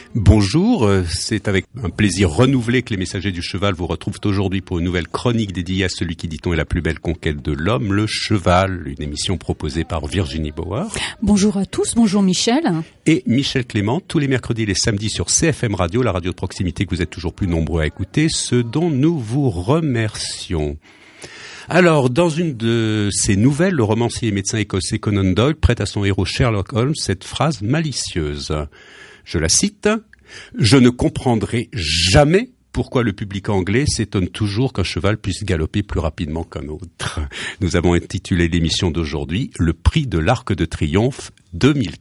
Bonjour, c'est avec un plaisir renouvelé que les Messagers du Cheval vous retrouvent aujourd'hui pour une nouvelle chronique dédiée à celui qui, dit-on, est la plus belle conquête de l'homme, le cheval, une émission proposée par Virginie Bauer. Bonjour à tous, bonjour Michel. Et Michel Clément, tous les mercredis et les samedis sur CFM Radio, la radio de proximité que vous êtes toujours plus nombreux à écouter, ce dont nous vous remercions. Alors, dans une de ses nouvelles, le romancier et médecin écossais Conan Doyle prête à son héros Sherlock Holmes cette phrase malicieuse. Je la cite, « Je ne comprendrai jamais pourquoi le public anglais s'étonne toujours qu'un cheval puisse galoper plus rapidement qu'un autre. » Nous avons intitulé l'émission d'aujourd'hui « Le prix de l'Arc de Triomphe 2015 ».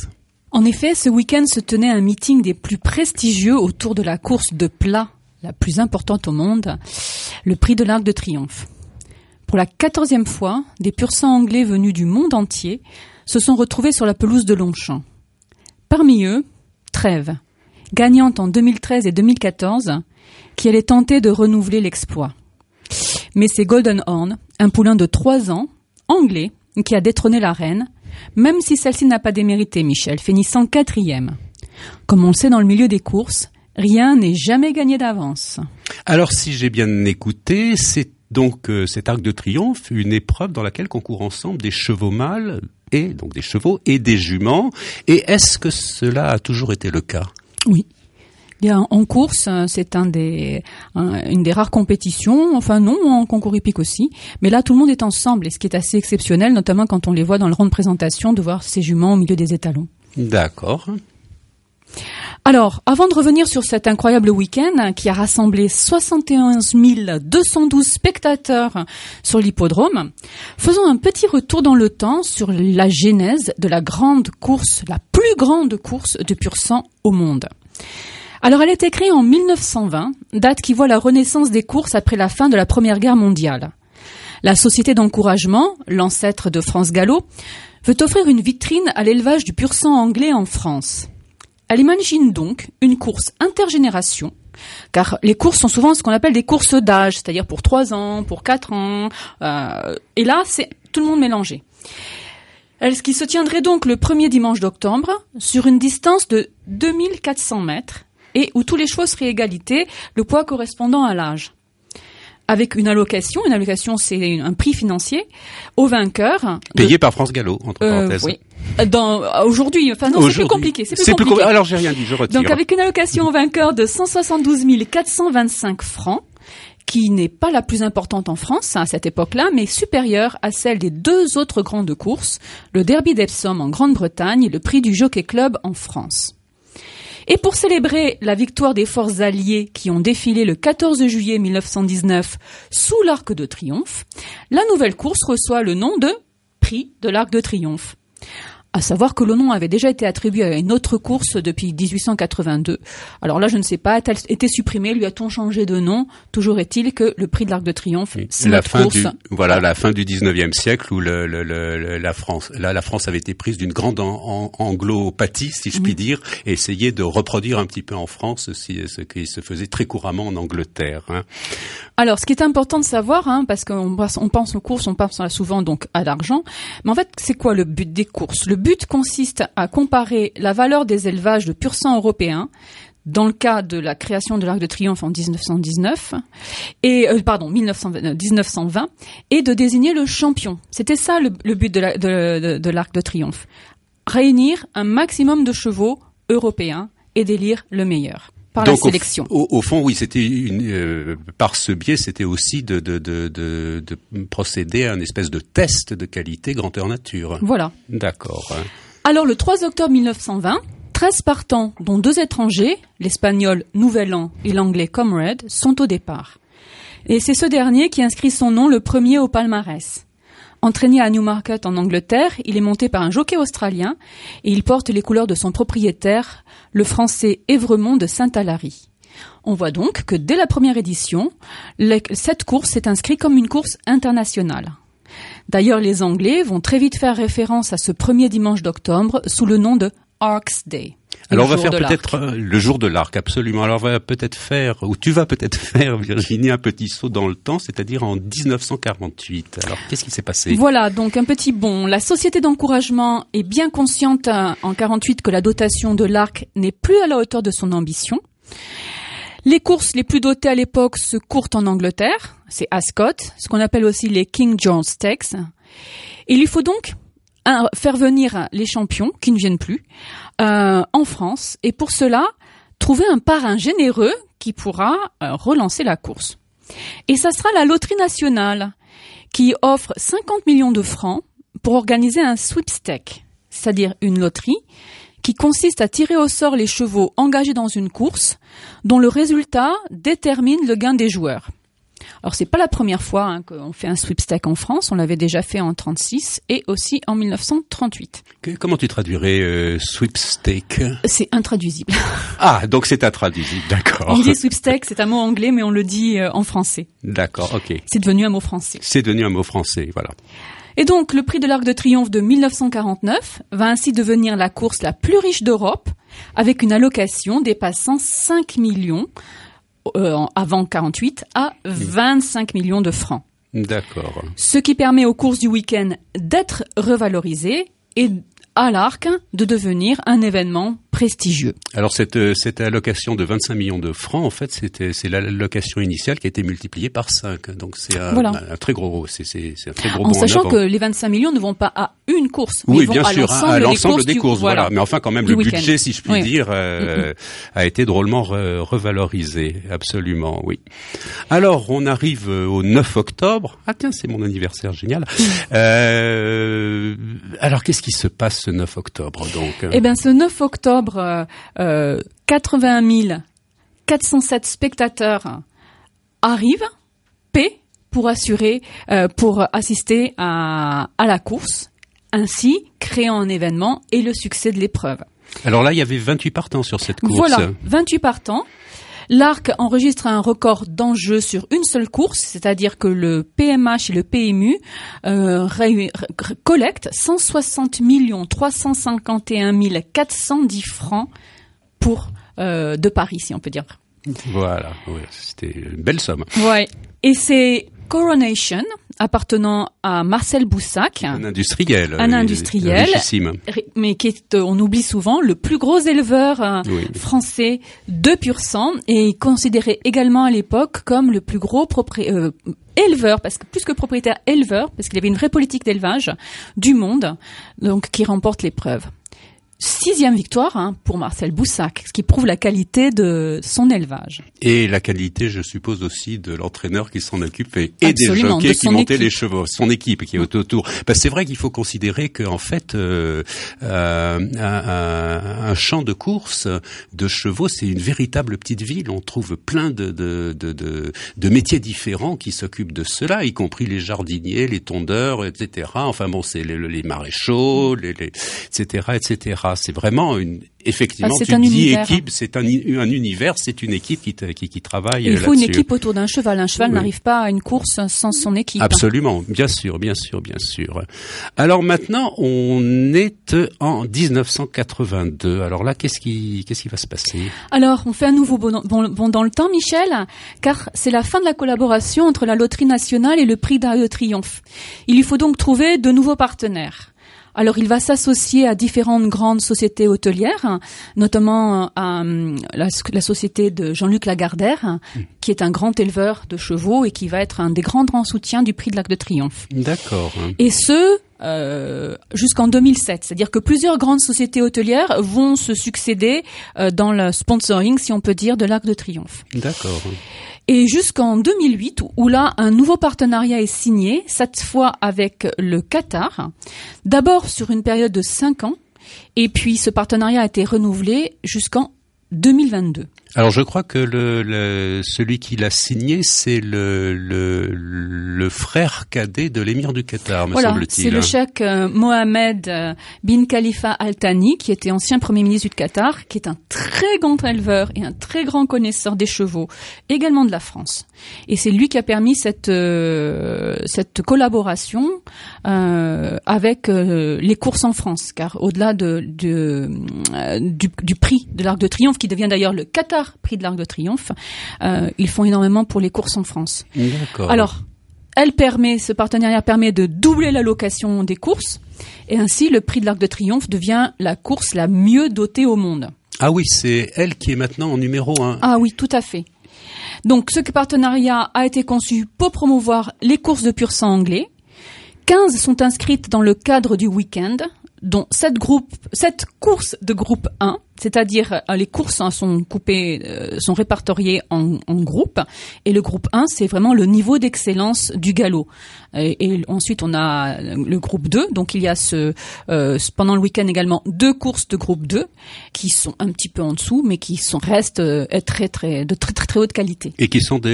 En effet, ce week-end se tenait un meeting des plus prestigieux autour de la course de plat, la plus importante au monde, le prix de l'Arc de Triomphe. Pour la 14e fois, des pur-sang anglais venus du monde entier se sont retrouvés sur la pelouse de Longchamp. Parmi eux, Trèves, gagnante en 2013 et 2014, qui allait tenter de renouveler l'exploit. Mais c'est Golden Horn, un poulain de 3 ans, anglais, qui a détrôné la reine, même si celle-ci n'a pas démérité, Michel, finissant 4e. Comme on le sait dans le milieu des courses, rien n'est jamais gagné d'avance. Alors si j'ai bien écouté, c'est donc cet Arc de Triomphe, une épreuve dans laquelle concourent ensemble des chevaux mâles, et donc des chevaux et des juments. Et est-ce que cela a toujours été le cas ? Oui. Bien, en course, c'est une des rares compétitions, enfin non, en concours hippique aussi, mais là tout le monde est ensemble, et ce qui est assez exceptionnel, notamment quand on les voit dans le rang de présentation, de voir ces juments au milieu des étalons. D'accord. Alors, avant de revenir sur cet incroyable week-end qui a rassemblé 71 212 spectateurs sur l'hippodrome, faisons un petit retour dans le temps sur la genèse de la grande course, la plus grande course de pur-sang au monde. Alors, elle a été créée en 1920, date qui voit la renaissance des courses après la fin de la Première Guerre mondiale. La Société d'encouragement, l'ancêtre de France Gallo, veut offrir une vitrine à l'élevage du pur-sang anglais en France. Elle imagine donc une course intergénération, car les courses sont souvent ce qu'on appelle des courses d'âge, c'est-à-dire pour 3 ans, pour 4 ans, et là, c'est tout le monde mélangé. Ce qui se tiendrait donc le premier dimanche d'octobre, sur une distance de 2400 mètres, et où tous les chevaux seraient égalité, le poids correspondant à l'âge. Avec une allocation c'est un prix financier, au vainqueur. Payé par France Gallo, entre parenthèses. Oui. Aujourd'hui, enfin non, c'est plus compliqué. C'est plus compliqué. Alors j'ai rien dit, je retire. Donc avec une allocation au vainqueur de 172 425 francs, qui n'est pas la plus importante en France à cette époque-là, mais supérieure à celle des 2 autres grandes courses, le Derby d'Epsom en Grande-Bretagne et le prix du Jockey Club en France. Et pour célébrer la victoire des forces alliées qui ont défilé le 14 juillet 1919 sous l'Arc de Triomphe, la nouvelle course reçoit le nom de Prix de l'Arc de Triomphe. À savoir que le nom avait déjà été attribué à une autre course depuis 1882. Alors là, je ne sais pas, a-t-elle été supprimée, lui a-t-on changé de nom ? Toujours est-il que le prix de l'Arc de Triomphe, c'est notre course. La fin du 19e siècle où la France avait été prise d'une grande anglopathie, si je puis dire, et essayait de reproduire un petit peu en France ce qui se faisait très couramment en Angleterre. Hein. Alors, ce qui est important de savoir, parce qu'on pense aux courses, on pense souvent donc à l'argent, mais en fait, c'est quoi le but des courses ? Le but consiste à comparer la valeur des élevages de pur-sang européens, dans le cas de la création de l'Arc de Triomphe en 1919, 1920, et de désigner le champion. C'était ça le but de l'Arc de Triomphe. Réunir un maximum de chevaux européens et d'élire le meilleur. Par donc, la sélection. Au fond, oui, c'était par ce biais, c'était aussi de procéder à une espèce de test de qualité grandeur nature. Voilà. D'accord. Alors, le 3 octobre 1920, 13 partants, dont 2 étrangers, l'espagnol Nouvel An et l'anglais Comrade, sont au départ. Et c'est ce dernier qui inscrit son nom le premier au palmarès. Entraîné à Newmarket en Angleterre, il est monté par un jockey australien et il porte les couleurs de son propriétaire, le français Évremont de Saint-Alary. On voit donc que dès la première édition, cette course s'est inscrite comme une course internationale. D'ailleurs, les Anglais vont très vite faire référence à ce premier dimanche d'octobre sous le nom de Arcs Day. Alors on va faire peut-être le jour de l'Arc, absolument. Alors tu vas peut-être faire, Virginie, un petit saut dans le temps, c'est-à-dire en 1948. Alors qu'est-ce qui s'est passé? Voilà, donc un petit bond. La société d'encouragement est bien consciente en 48 que la dotation de l'Arc n'est plus à la hauteur de son ambition. Les courses les plus dotées à l'époque se courent en Angleterre, c'est Ascot, ce qu'on appelle aussi les King George Stakes. Et il lui faut donc faire venir les champions, qui ne viennent plus, en France, et pour cela, trouver un parrain généreux qui pourra relancer la course. Et ça sera la Loterie Nationale, qui offre 50 millions de francs pour organiser un sweepstake, c'est-à-dire une loterie qui consiste à tirer au sort les chevaux engagés dans une course, dont le résultat détermine le gain des joueurs. Alors c'est pas la première fois qu'on fait un sweepstake en France, on l'avait déjà fait en 36 et aussi en 1938. Comment tu traduirais sweepstake? C'est intraduisible. Ah, donc c'est intraduisible, d'accord. On dit sweepstake, c'est un mot anglais, mais on le dit en français. D'accord, ok. C'est devenu un mot français. C'est devenu un mot français, voilà. Et donc le prix de l'Arc de Triomphe de 1949 va ainsi devenir la course la plus riche d'Europe, avec une allocation dépassant 5 millions avant 48 à 25 millions de francs. D'accord. Ce qui permet aux courses du week-end d'être revalorisées et à l'Arc de devenir un événement prestigieux. Alors cette allocation de 25 millions de francs, en fait, c'est l'allocation initiale qui a été multipliée par 5. Donc c'est un très gros, c'est un très gros bond en avant. En sachant que les 25 millions ne vont pas à une course, mais oui, ils vont bien sûr, à l'ensemble des courses. Voilà. Mais enfin, quand même, le budget, si je puis dire, a été drôlement revalorisé. Absolument, oui. Alors, on arrive au 9 octobre. Ah tiens, c'est mon anniversaire, génial. Alors, qu'est-ce qui se passe ce 9 octobre, donc? Eh bien, ce 9 octobre, 81 407 spectateurs arrivent, paient pour assister à la course, ainsi créant un événement et le succès de l'épreuve. Alors là, il y avait 28 partants sur cette course. Voilà, 28 partants. L'Arc enregistre un record d'enjeux sur une seule course, c'est-à-dire que le PMH et le PMU collectent 160 351 410 francs pour de Paris, si on peut dire. Voilà, ouais, c'était une belle somme. Ouais, et c'est Coronation, appartenant à Marcel Boussac. Un industriel. Richissime. Mais qui est, on oublie souvent, le plus gros éleveur français de pur sang et considéré également à l'époque comme le plus gros éleveur, parce que plus que propriétaire, éleveur, parce qu'il avait une vraie politique d'élevage du monde, donc qui remporte l'épreuve. 6e victoire pour Marcel Boussac, ce qui prouve la qualité de son élevage. Et la qualité, je suppose aussi, de l'entraîneur qui s'en occupe et des jockeys qui montaient les chevaux, son équipe qui est autour. Parce que c'est vrai qu'il faut considérer qu'en fait, un champ de course de chevaux, c'est une véritable petite ville. On trouve plein de métiers différents qui s'occupent de cela, y compris les jardiniers, les tondeurs, etc. Enfin bon, c'est les maréchaux, etc. C'est vraiment effectivement, tu dis équipe, c'est un univers, c'est une équipe qui travaille là-dessus. Il faut une équipe autour d'un cheval. Un cheval n'arrive pas à une course sans son équipe. Absolument, bien sûr. Alors maintenant, on est en 1982. Alors là, qu'est-ce qui va se passer? Alors, on fait un nouveau bond dans le temps, Michel, car c'est la fin de la collaboration entre la Loterie Nationale et le Prix d'Arc de Triomphe. Il lui faut donc trouver de nouveaux partenaires. Alors, il va s'associer à différentes grandes sociétés hôtelières, notamment à la société de Jean-Luc Lagardère, qui est un grand éleveur de chevaux et qui va être un des grands soutiens du prix de l'Arc de Triomphe. D'accord. Et jusqu'en 2007. C'est-à-dire que plusieurs grandes sociétés hôtelières vont se succéder dans le sponsoring, si on peut dire, de l'Arc de Triomphe. D'accord. Et jusqu'en 2008, où là, un nouveau partenariat est signé, cette fois avec le Qatar, d'abord sur une période de 5 ans, et puis ce partenariat a été renouvelé jusqu'en 2022. Alors je crois que celui qui l'a signé, c'est le frère cadet de l'émir du Qatar, me semble-t-il. C'est le cheikh Mohammed bin Khalifa Al Thani, qui était ancien premier ministre du Qatar, qui est un très grand éleveur et un très grand connaisseur des chevaux, également de la France. Et c'est lui qui a permis cette collaboration avec les courses en France, car au-delà du prix de l'Arc de Triomphe, qui devient d'ailleurs le Qatar Prix de l'Arc de Triomphe, ils font énormément pour les courses en France. D'accord. Alors, ce partenariat permet de doubler l'allocation des courses, et ainsi le Prix de l'Arc de Triomphe devient la course la mieux dotée au monde. Ah oui, c'est elle qui est maintenant en numéro 1. Ah oui, tout à fait. Donc, ce partenariat a été conçu pour promouvoir les courses de pur sang anglais. 15 sont inscrites dans le cadre du week-end, dont 7 courses de groupe 1, c'est-à-dire les courses sont répertoriées en groupes, et le groupe 1, c'est vraiment le niveau d'excellence du galop. Et ensuite, on a le groupe 2, donc il y a pendant le week-end également 2 courses de groupe 2, qui sont un petit peu en dessous, mais qui restent de très très haute qualité. Et qui sont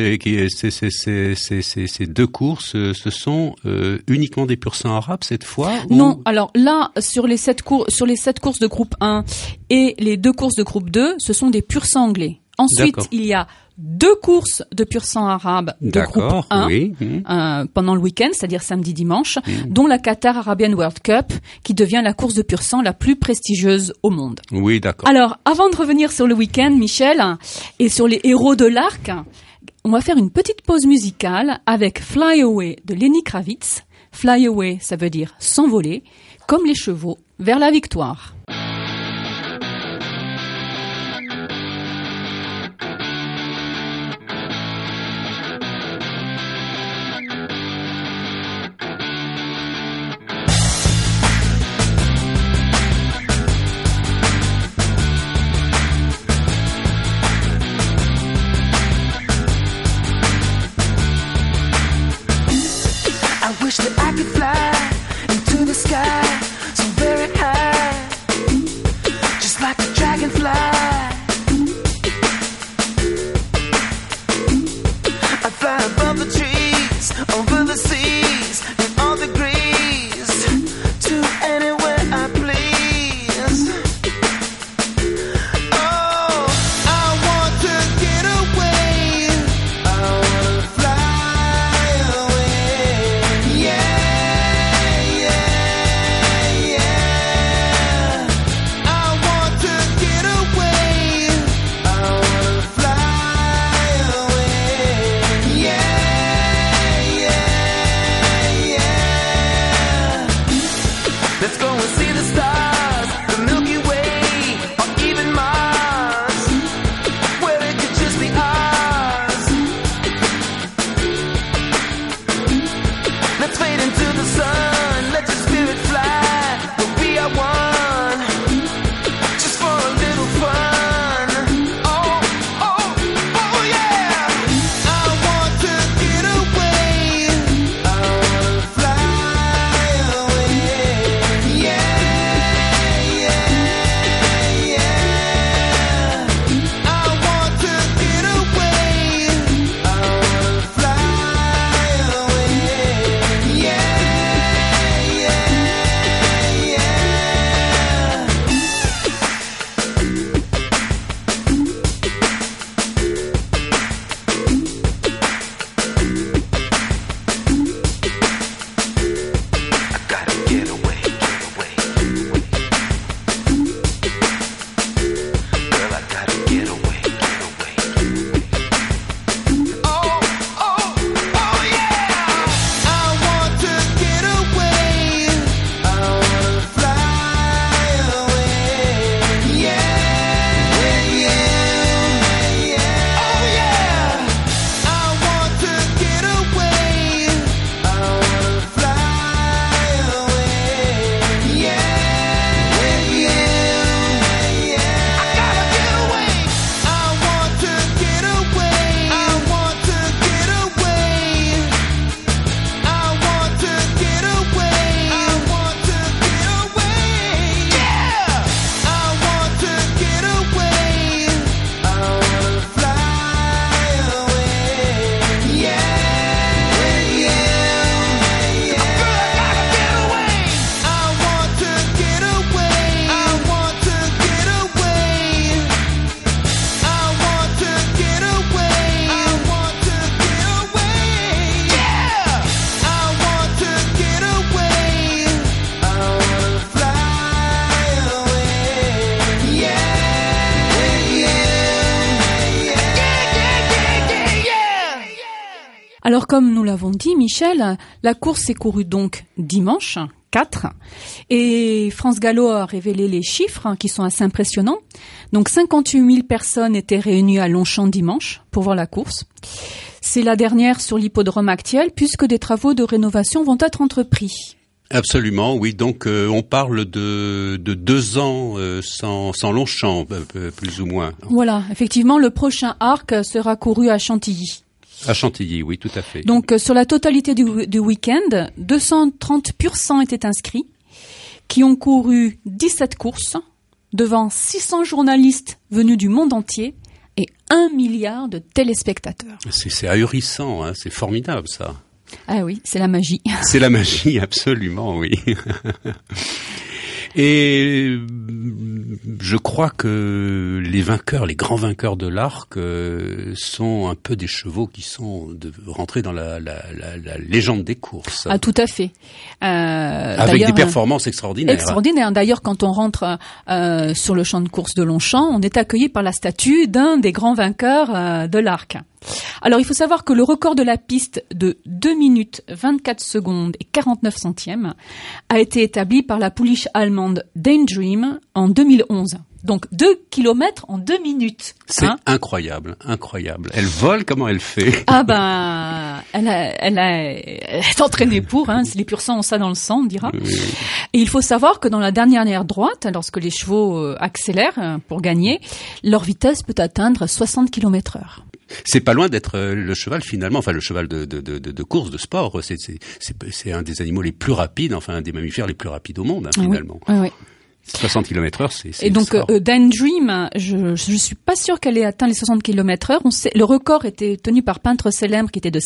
ces 2 courses, ce sont uniquement des pur sang arabes cette fois? Non, alors là, sur les 7 courses de groupe 1 et les 2 courses de groupe 2, ce sont des pur sang anglais. Ensuite, il y a 2 courses de pur sang arabe de groupe 1 oui. Pendant le week-end, c'est-à-dire samedi, dimanche, dont la Qatar Arabian World Cup, qui devient la course de pur sang la plus prestigieuse au monde. Oui, d'accord. Alors, avant de revenir sur le week-end, Michel, et sur les héros de l'arc, on va faire une petite pause musicale avec Fly Away de Lenny Kravitz. Fly Away, ça veut dire s'envoler, comme les chevaux, vers la victoire. I wish that I could fly into the sky so very high. Alors, comme nous l'avons dit, Michel, la course s'est courue donc dimanche 4. Et France Gallo a révélé les chiffres qui sont assez impressionnants. Donc 58 000 personnes étaient réunies à Longchamp dimanche pour voir la course. C'est la dernière sur l'hippodrome actuel puisque des travaux de rénovation vont être entrepris. Absolument, oui. Donc on parle de 2 ans sans Longchamp, plus ou moins. Voilà, effectivement, le prochain arc sera couru à Chantilly. À Chantilly, oui, tout à fait. Donc sur la totalité du week-end, 230 pur sang étaient inscrits, qui ont couru 17 courses devant 600 journalistes venus du monde entier et 1 milliard de téléspectateurs. C'est ahurissant, hein, c'est formidable ça. Ah oui, c'est la magie. C'est la magie, absolument, oui. Et je crois que les vainqueurs, les grands vainqueurs de l'arc, sont un peu des chevaux qui sont rentrés dans la légende des courses. Ah, tout à fait. Avec des performances extraordinaires. Extraordinaires. D'ailleurs, quand on rentre sur le champ de course de Longchamp, on est accueilli par la statue d'un des grands vainqueurs de l'arc. Alors, il faut savoir que le record de la piste de 2 minutes 24 secondes et 49 centièmes a été établi par la pouliche allemande Daydream en 2011. Donc 2 kilomètres en 2 minutes. C'est incroyable, incroyable. Elle vole, comment elle fait? Ah ben, elle est entraînée pour, hein, les pur sang ont ça dans le sang, on dira. Oui. Et il faut savoir que dans la dernière droite, lorsque les chevaux accélèrent pour gagner, leur vitesse peut atteindre 60 km/h. C'est pas loin d'être le cheval finalement, enfin le cheval de course, de sport. C'est un des animaux les plus rapides, enfin un des mammifères les plus rapides au monde, hein, finalement. Oui, oui. 60 km/h, c'est et donc Daydream, je suis pas sûre qu'elle ait atteint les 60 km/h. Le record était tenu par peintre célèbre qui était de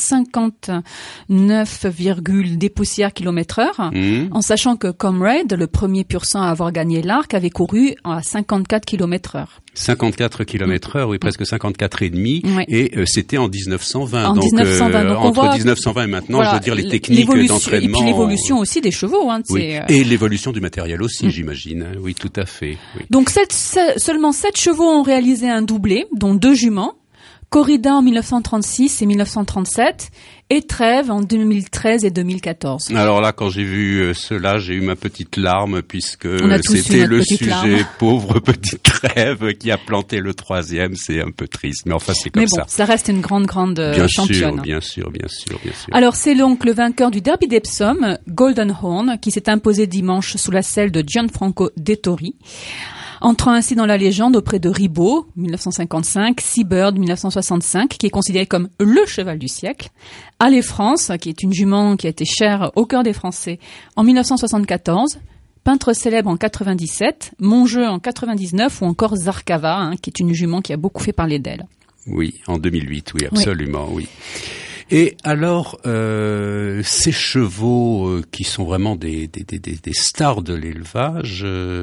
59, des poussières km/h, en sachant que Comrade, le premier pur sang à avoir gagné l'arc, avait couru à 54 km/h. 54 km/h, oui, presque 54 et demi, oui. Et c'était en 1920. En 1920. Donc entre 1920 et maintenant, voilà, je veux dire, les techniques d'entraînement. Et puis l'évolution aussi des chevaux. Hein, oui. Et l'évolution du matériel aussi, j'imagine. Oui, tout à fait. Oui. Donc seulement 7 chevaux ont réalisé un doublé, dont 2 juments. Corrida en 1936 et 1937, et Trèves en 2013 et 2014. Alors là, quand j'ai vu cela, j'ai eu ma petite larme, puisque c'était le sujet pauvre petite Trèves qui a planté le 3e. C'est un peu triste, mais enfin c'est comme ça. Mais bon, ça reste une grande championne. Bien sûr. Alors c'est donc le vainqueur du Derby d'Epsom, Golden Horn, qui s'est imposé dimanche sous la selle de Gianfranco Dettori, entrant ainsi dans la légende auprès de Ribot, 1955, Seabird, 1965, qui est considéré comme le cheval du siècle, Allez France, qui est une jument qui a été chère au cœur des Français, en 1974, Peintre célèbre en 97, Monjeu en 99, ou encore Zarkava, hein, qui est une jument qui a beaucoup fait parler d'elle. Oui, en 2008, oui, absolument, oui. Et alors, ces chevaux qui sont vraiment des stars de l'élevage,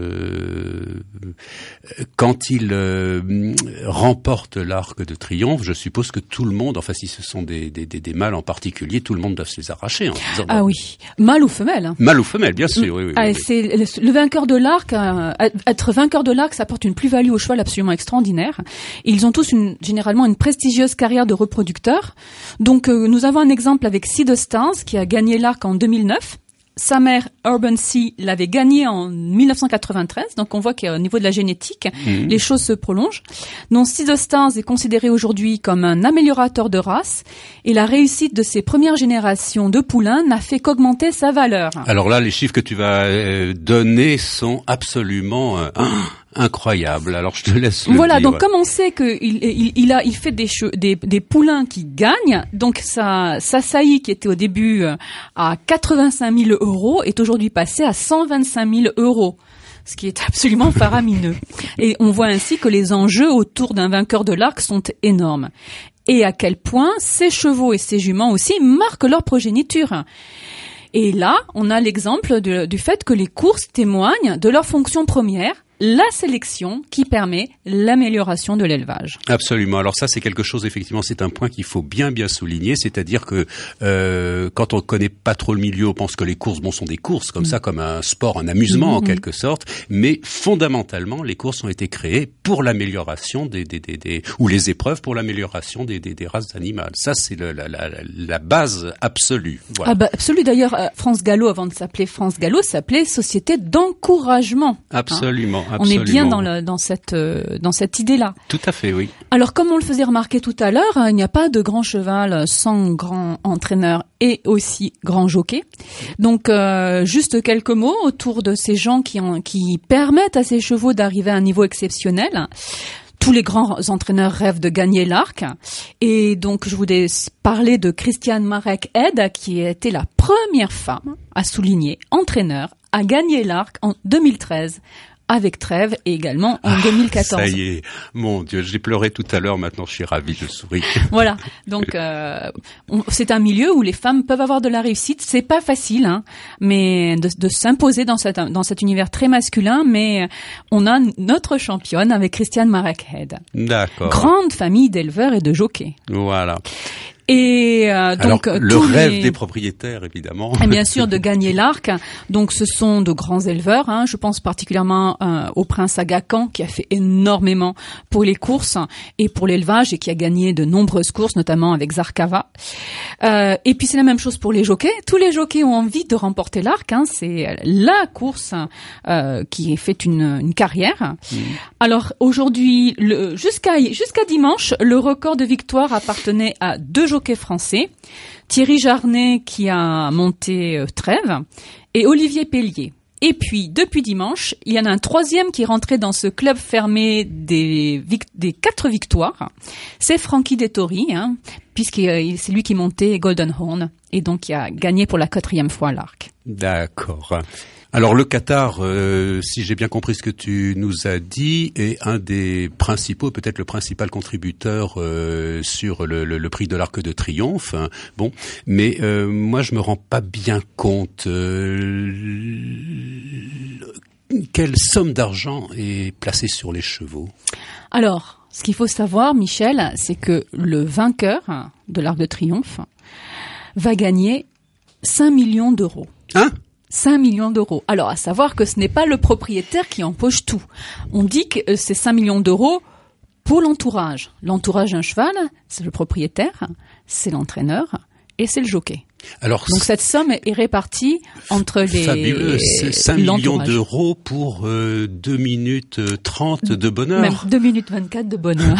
quand ils remportent l'Arc de Triomphe, je suppose que tout le monde, enfin si ce sont des mâles en particulier, tout le monde doit se les arracher. En disant, ah oui, mâle ou femelle. Hein. Mâle ou femelle, bien sûr. Oui. C'est le vainqueur de l'Arc. Être vainqueur de l'Arc, ça apporte une plus-value au cheval absolument extraordinaire. Ils ont tous généralement une prestigieuse carrière de reproducteurs. Donc nous avons un exemple avec Sea de Stars qui a gagné l'Arc en 2009. Sa mère, Urban Sea, l'avait gagné en 1993. Donc on voit qu'au niveau de la génétique, les choses se prolongent. Donc Sea de Stars est considéré aujourd'hui comme un améliorateur de race. Et la réussite de ses premières générations de poulains n'a fait qu'augmenter sa valeur. Alors là, les chiffres que tu vas donner sont absolument incroyable. Alors je te laisse le voilà, dire. Donc comme on sait il fait des poulains qui gagnent, donc sa saillie qui était au début à 85 000 € est aujourd'hui passée à 125 000 €. Ce qui est absolument faramineux. Et on voit ainsi que les enjeux autour d'un vainqueur de l'Arc sont énormes. Et à quel point ces chevaux et ces juments aussi marquent leur progéniture. Et là, on a l'exemple du fait que les courses témoignent de leur fonction première, la sélection qui permet l'amélioration de l'élevage. Absolument. Alors ça, c'est quelque chose, effectivement, c'est un point qu'il faut bien souligner, c'est-à-dire que quand on connaît pas trop le milieu, on pense que les courses, sont des courses comme ça, comme un sport, un amusement en quelque sorte, mais fondamentalement, les courses ont été créées pour l'amélioration ou les épreuves pour l'amélioration des races animales. Ça, c'est la base absolue. Voilà. Ah bah absolue. D'ailleurs, France Gallo, avant de s'appeler France Gallo, s'appelait Société d'encouragement. Absolument, On est bien dans cette idée-là. Tout à fait, oui. Alors, comme on le faisait remarquer tout à l'heure, il n'y a pas de grand cheval sans grand entraîneur et aussi grand jockey. Donc, juste quelques mots autour de ces gens qui permettent à ces chevaux d'arriver à un niveau exceptionnel. Tous les grands entraîneurs rêvent de gagner l'Arc. Et donc, je voulais parler de Christiane Marek-Head, qui était la première femme à souligner entraîneur à gagner l'Arc en 2013. Avec Trèves et également en 2014. Ça y est, mon Dieu, j'ai pleuré tout à l'heure, maintenant je suis ravi, je souris. Voilà, donc c'est un milieu où les femmes peuvent avoir de la réussite, c'est pas facile, mais de s'imposer dans cet univers très masculin, mais on a notre championne avec Christiane Marek-Head. D'accord. Grande famille d'éleveurs et de jockeys. Voilà. Et donc alors, le rêve des propriétaires, évidemment. Et bien sûr, de gagner l'Arc. Donc, ce sont de grands éleveurs. Je pense particulièrement au prince Aga Khan, qui a fait énormément pour les courses et pour l'élevage et qui a gagné de nombreuses courses, notamment avec Zarkava. Et puis, c'est la même chose pour les jockeys. Tous les jockeys ont envie de remporter l'Arc. C'est la course qui fait une carrière. Alors, aujourd'hui, jusqu'à dimanche, le record de victoire appartenait à 2 jockeys français, Thierry Jarnet qui a monté Trèves et Olivier Pellier. Et puis, depuis dimanche, il y en a un 3e qui est rentré dans ce club fermé des 4 victoires. C'est Frankie Dettori, puisque c'est lui qui montait Golden Horn et donc qui a gagné pour la 4e fois l'Arc. D'accord. Alors le Qatar, si j'ai bien compris ce que tu nous as dit, est un des principaux, peut-être le principal contributeur sur le prix de l'Arc de Triomphe. Bon, mais moi je me rends pas bien compte quelle somme d'argent est placée sur les chevaux. Alors, ce qu'il faut savoir, Michel, c'est que le vainqueur de l'Arc de Triomphe va gagner 5 millions d'euros. 5 millions d'euros. Alors, à savoir que ce n'est pas le propriétaire qui empoche tout. On dit que c'est 5 millions d'euros pour l'entourage. L'entourage d'un cheval, c'est le propriétaire, c'est l'entraîneur et c'est le jockey. Alors, donc cette somme est répartie entre les... Fabuleux, c'est 5 millions d'euros pour 2 minutes 30 de bonheur. Même 2 minutes 24 de bonheur.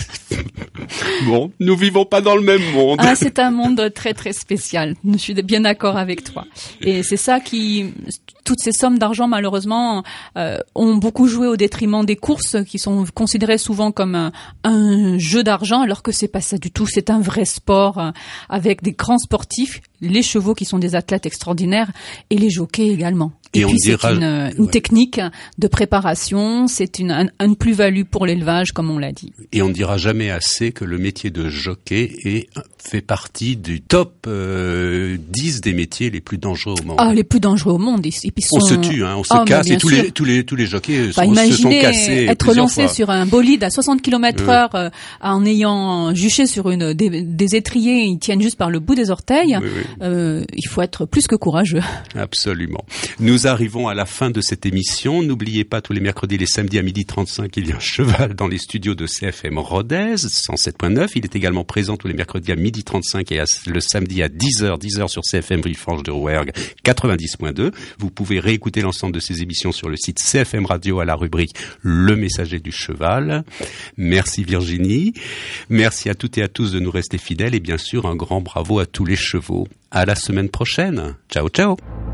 Bon, nous vivons pas dans le même monde. Ah, c'est un monde très très spécial. Je suis bien d'accord avec toi. Et c'est ça toutes ces sommes d'argent, malheureusement, ont beaucoup joué au détriment des courses qui sont considérées souvent comme un jeu d'argent, alors que c'est pas ça du tout. C'est un vrai sport avec des grands sportifs, les chevaux qui sont des athlètes extraordinaires et les jockeys également. Et puis c'est une technique de préparation, c'est une plus-value pour l'élevage, comme on l'a dit. Et on ne dira jamais assez que le métier de jockey fait partie du top 10 des métiers les plus dangereux au monde. Ah, les plus dangereux au monde. Et puis on se tue, on se casse, et tous les jockeys se sont cassés. Être lancé sur un bolide à 60 km/h en ayant juché sur des étriers, ils tiennent juste par le bout des orteils. Il faut être plus que courageux. Absolument. Nous arrivons à la fin de cette émission. N'oubliez pas, tous les mercredis et les samedis à 12h35, il y a un cheval dans les studios de CFM Rodez, 107.9. Il est également présent tous les mercredis à 12h35 et le samedi à 10h sur CFM Villefranche de Rouergue, 90.2. Vous pouvez réécouter l'ensemble de ces émissions sur le site CFM Radio à la rubrique Le Messager du Cheval. Merci Virginie. Merci à toutes et à tous de nous rester fidèles et bien sûr un grand bravo à tous les chevaux. À la semaine prochaine. Ciao, ciao.